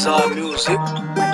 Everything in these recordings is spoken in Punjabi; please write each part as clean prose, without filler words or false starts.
Bizarre music.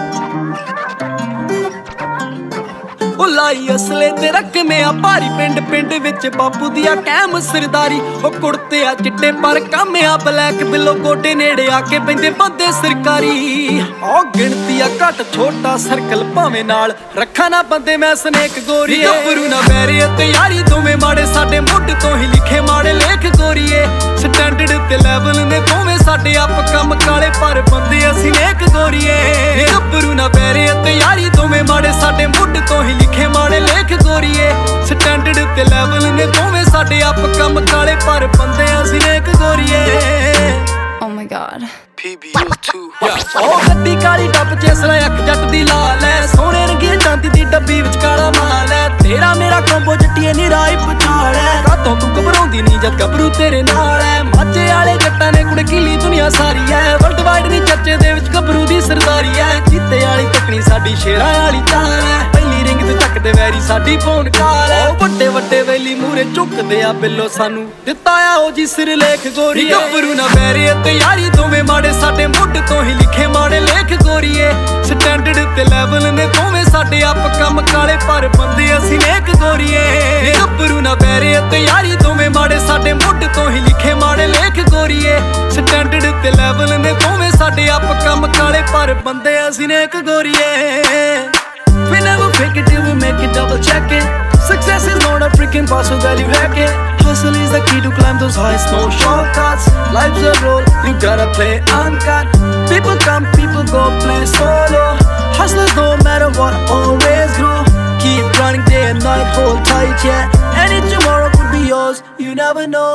ਉਹ ਲਾਈ ਅਸਲੇ ਤੇ ਰਕਮਿਆ ਭਾਰੀ ਪਿੰਡ ਪਿੰਡ ਵਿੱਚ ਬਾਪੂ ਦੀਆਂ ਕੈਮ ਸਰਦਾਰੀ ਉਹ ਕੁੜਤੇ ਆ ਚਿੱਟੇ ਪਰ ਕਾਮਿਆ ਬਲੈਕ ਬਿੱਲੋ ਗੋਡੇ ਨੇੜੇ ਆ ਕੇ ਪੈਂਦੇ ਬੰਦੇ ਸਰਕਾਰੀ ਉਹ ਗਿਣਤੀ ਆ ਘੱਟ ਛੋਟਾ ਸਰਕਲ ਭਾਵੇਂ ਨਾਲ ਰੱਖਾ ਨਾ ਬੰਦੇ ਮੈਂ ਸਨੇਕ ਗੋਰੀਏ ਗੱਭਰੂ ਨਾ ਬੈਰੇ ਤੇ ਯਾਰੀ ਦੋਵੇਂ ਮਾੜੇ ਸਾਡੇ ਮੁੱਢ ਤੋਂ ਹੀ ਲਿਖੇ ਮਾੜੇ ਲੇਖ ਗੋਰੀਏ ਸਟੈਂਡਰਡ ਤੇ ਲੈਵਲ ਨੇ ਦੋਵੇਂ ਸਾਡੇ ਆਪ ਕੰਮ ਕਾਲੇ ਪਰ ਬੰਦੇ ਅਸੀਂ ਨੇਕ ਗੋਰੀਏ ਗੱਭਰੂ ਨਾ ਬੈਰੇ ਤੇ ਯਾਰੀ ਦੋਵੇਂ ਮਾੜੇ ਸਾਡੇ ਮੁੱਢ ਤੋਂ ਹੀ ਲਿਖੇ ਮਾੜੇ ਲੇਖ ਗੋਰੀਏ ਸਟੈਂਡਰਡ ਤੇ ਲੈਵਲ ਨੇ ਦੋਵੇਂ ਸਾਡੇ ਆਪ ਕੰਮ ਕਾਲੇ ਪਰ ਬੰਦੇ ਅਸੀਂ ਨੇਕ ਗੋਰੀਏ Oh my god PBU2 ਉਹ ਗੱਡੀ ਕਾਲੀ ਡੱਬ ਚ ਅਸਲਾ ਅੱਖ ਜੱਟ ਦੀ ਲਾਲ ਐ ਸੋਹਣੇ ਰੰਗੀ ਚਾਂਦੀ ਦੀ ਡੱਬੀ ਵਿੱਚ ਕਾਲਾ ਮਾਲ ਐ ਤੇਰਾ ਮੇਰਾ ਕੰਬੋ ਜੱਟੀਏ ਨੀ ਰਾਈ ਪਛਾੜ ਐ ਕਾਤੋਂ ਤੂੰ ਘਬਰਾਉਂਦੀ ਨੀ ਜਦ ਗੱਭਰੂ ਤੇਰੇ ਨਾਲ ਐ ਮਾਝੇ ਵਾਲੇ ਜੱਟਾਂ ਨੇ ਕੁੜ ਕੀਲੀ ਦੁਨੀਆ ਸਾਰੀ ਐ ਵਰਲਡ ਵਾਈਡ ਨੀ ਚਰਚੇ ਦੇ ਵਿੱਚ ਗੱਭਰੂ ਦੀ ਸਰਦਾਰੀ ਐ ਚੀਤੇ ਵਾਲੀ ਤੱਕਣੀ ਸਾਡੀ ਸ਼ੇਰਾਂ ਵਾਲੀ ਚਾਲ ਐ ਪਹਿਲੀ ਰਿੰਗ ਤੇ ਤੱਕਦੇ ਵੈਰੀ ਸਾਡੀ ਫੋਨ ਕਾਲ ਐ ਉਹ ਵੱਡੇ ਵੱਡੇ ਵੇਲੀ ਮੂਰੇ ਝੁਕਦੇ ਆ ਬਿੱਲੋ ਸਾਨੂੰ ਦਿੱਤਾ ਆ ਉਹ ਜੀ ਸਿਰਲੇਖ ਗੋਰੀ ਗੱਭਰੂ ਨਾ ਬੈਰੇ ਤੇ ਯਾਰੀ ਦੋਵੇਂ ਮਾੜੇ ਸਾਡੇ ਮੁੱਢ ਤੋਂ ਹੀ ਲਿਖੇ ਮਾੜੇ ਲੇਖ ਗੋਰੀਏ ਸਟੈਂਡਰਡ ਤੇ ਲੈਵਲ ਨੇ ਦੋਵੇਂ ਸਾਡੇ ਆਪ ਕੰਮ ਕਾਲੇ ਪਰ ਬੰਦੇ ਅਸੀਂ ਨੇਕ ਗੋਰੀਏ ਗੱਭਰੂ ਨਾ ਬੈਰੇ ਤੇ ਯਾਰੀ ਦੋਵੇਂ ਮਾੜੇ ਸਾਡੇ ਮੁੱਢ ਤੋਂ ਹੀ ਲਿਖੇ ਮਾੜੇ ਲੇਖ ਗੋਰੀਏ ਸਟੈਂਡਰਡ ਤੇ ਲੈਵਲ ਨੇ ਦੋਵੇਂ ਸਾਡੇ ਆਪ ਕੰਮ ਕਾਲੇ ਪਰ ਬੰਦੇ ਅਸੀਂ ਨੇਕ ਗੋਰੀਏ We never fake it till we make it, double check it. Success is not a freaking puzzle that you wreck it. Hustle is the key to climb those heights, no shortcuts. Life's a roll, you gotta play uncut. People come, people go, play solo. Hustlers no matter what, always grow. Keep running day and night, hold tight, yeah. Any tomorrow could be yours, you never know.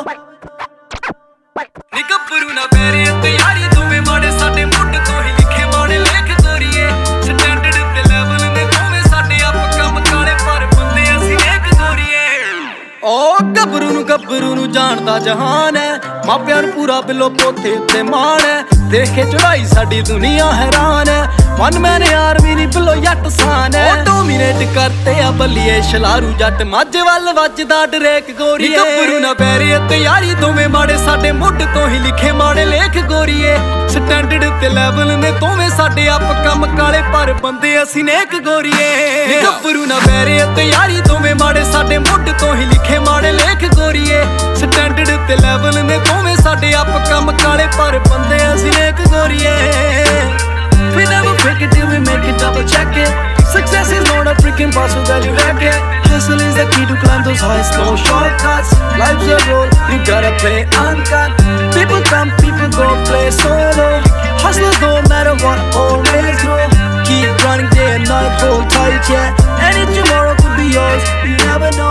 ਨੀ ਗੱਭਰੂ ਨਾ ਬੈਰੇ ਤੇ ਯਾਰੀ ਦੋਵੇਂ ਮਾੜੇ ਸਾਡੇ ਮੁੱਢ ਤੋਂ ਹੀ ਲਿਖੇ ਮਾੜੇ ਲੇਖ ਗੋਰੀਏ ਸਟੈਂਡਰਡ ਤੇ ਲੈਵਲ ਨੇ ਦੋਵੇਂ ਸਾਡੇ ਆਪ ਕੰਮ ਕਾਲੇ ਪਰ ਬੰਦੇ ਅਸੀਂ ਨੇਕ ਗੋਰੀਏ ਓ ਗੱਭਰੂ ਨੂੰ ਜਾਣਦਾ ਜਹਾਨ ਹੈ ਮਾਪਿਆਂ ਨੂੰ ਪੂਰਾ ਬਿੱਲੋ ਪੋਥੇ ਉੱਤੇ ਮਾਣ ਹੈ ਦੇਖੇ ਚੜਾਈ ਸਾਡੀ ਦੁਨੀਆ ਹੈਰਾਨ ਹੈ ਵਨ ਮੈਨ ਆਰਮੀ ਨੀ ਬਿੱਲੋ ਜੱਟ ਸਾਨ ਹੈ ਉਹ ਡੋਮੀਨੇਟ ਕਰਤੇ ਆ ਬੱਲੀਏ ਸ਼ਲਾਰੂ ਜੱਟ ਮੱਝ ਵੱਲ ਵੱਜਦਾ ਡਰੇਕ ਗੋਰੀਏ ਗੱਭਰੂ ਨਾ ਬੈਰੇ ਤੇ ਯਾਰੀ ਦੋਵੇਂ ਮਾੜੇ ਸਾਡੇ ਮੁੱਢ ਤੋਂ ਹੀ ਲਿਖੇ ਮਾੜੇ ਲੇਖ ਗੋਰੀਏ ਸਟੈਂਡਰਡ ਤੇ ਲੈਵਲ ਨੇ ਦੋਵੇਂ ਸਾਡੇ ਆਪ ਕੰਮ ਕਾਲੇ ਪਰ ਬੰਦੇ ਅਸੀਂ ਨੇਕ ਗੋਰੀਏ ਗੱਭਰੂ ਨਾ ਬੈਰੇ ਤੇ ਯਾਰੀ ਦੋਵੇਂ ਮਾੜੇ ਸਾਡੇ ਮੁੱਢ ਤੋਂ ਹੀ ਲਿਖੇ ਮਾੜੇ ਲੇਖ ਗੋਰੀਏ ਸਟੈਂਡਰਡ ਤੇ ਲੈਵਲ ਨੇ ਦੋਵੇਂ ਸਾਡੇ ਆਪ ਕੰਮ ਕਾਲੇ ਪਰ ਬੰਦੇ ਅਸੀਂ ਨੇਕ ਗੋਰੀਏ We never fake it till we make it, double check it. Success is not a freaking puzzle that you wreck it. Hustle is the key to climb those heights, no shortcuts. Life's a roll, you gotta play uncut. People come, people go, play solo. Hustlers no matter what, always grow. Keep running day and night, hold tight, yeah. Any tomorrow could be yours, you never know.